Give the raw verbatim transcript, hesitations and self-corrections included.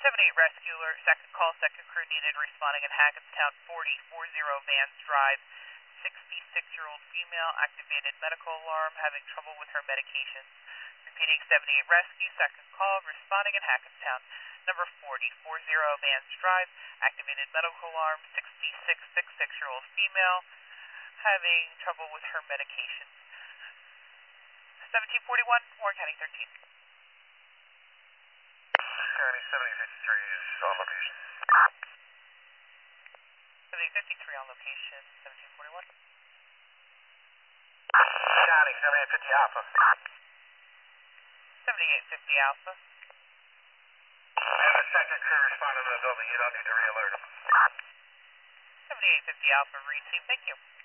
seventy-eight rescue alert, second call, second crew needed, responding in Hackettstown, forty forty Vans Drive, sixty-six-year-old female, activated medical alarm, having trouble with her medications. Repeating, seventy-eight rescue, second call, responding in Hackettstown, number forty forty Vans Drive, activated medical alarm, sixty-six, sixty-six-year-old female, having trouble with her medications. seventeen forty-one, Warren County thirteen. County seventy fifty-three is on location. seventy fifty-three on location, seventeen forty-one. County seventy-eight fifty Alpha. seventy-eight fifty Alpha. And the second crew responded to the building. You don't need to re-alert them. seventy-eight fifty Alpha, received. Thank you.